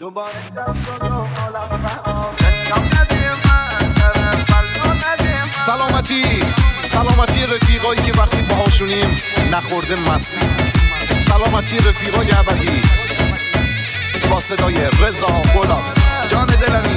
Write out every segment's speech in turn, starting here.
سلامتی رفیقایی که وقتی باهاشونیم نخورده مستی. سلامتی رفیقای ابدی با صدای رضا غلام. جان دلمی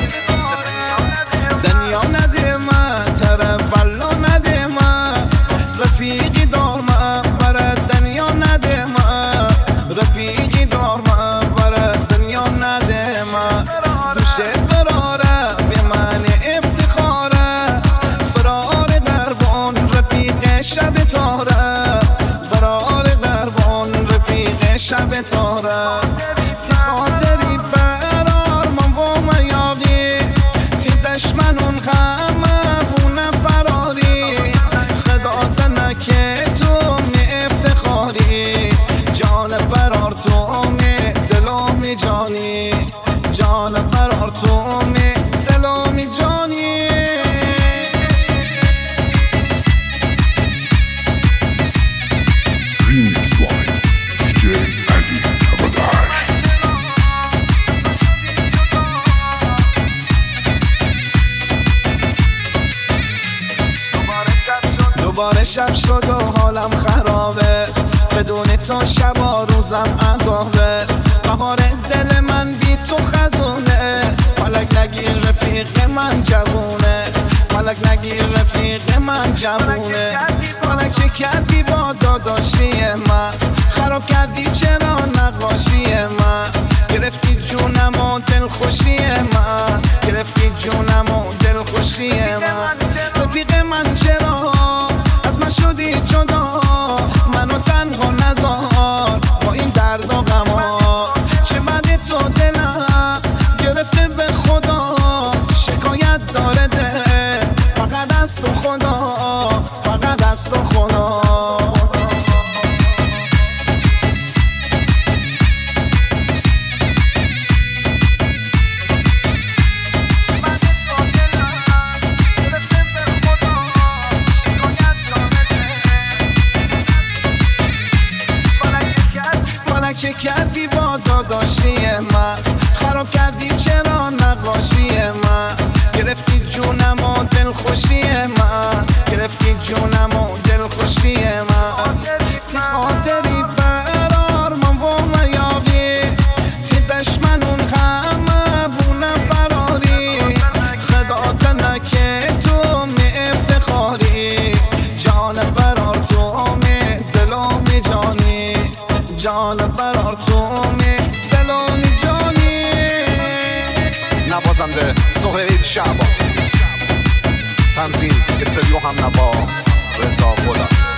دنیا نده من، طرف والا نده من، رفیقی دار من برای دنیا نده من، رفیقی دار من برای دنیا نده من. دوشه براره به من افتخاره، برار قربان رفیق شب تاره، برار قربان رفیق شب تاره. خاطری فرار من با میاقی، تی دشمنون همه بونه فراری، خدا تنکه تو می افتخاری، جان فرار تو می دلو می جانی، جان فرار تو می دلو می جانی. Remix by DJ Ali Kabadash. دوباره شب شد و حالم خرابه، بدون تو شبا روزم عذابه. بهار دل من بی تو خزونه، فلک نگیر رفیق من جوونه، فلک نگیر رفیق من جوونه. فلک چه کردی با داداشی من، خراب کردی چرا نقاشی من، گرفتی جونم و دلخوشی من، گرفتی جونم و دلخوشی من. رفیق من چرا از من شدی جدا، منو تنها نذار با این درد و غما. چه بده تو دلم گرفته به خدا، شکایت داره ده فقط از تو خدا، فقط از تو خدا. چه کردی با داداشی من، خراب کردی چرا نقاشی من، گرفتی جونم و دلخوشی من، گرفتی جونم و دلخوشی من. خاطری فرار من با میاقی، تی دشمنون همه بونه فراری، خدا تنکه تو می افتخاری، جان فرار تو می دلو می جانی، جان فرار تو می دلو می جانی. نوازنده سهیل شعبان، تنظیم استودیو هم نوا رضا غلام.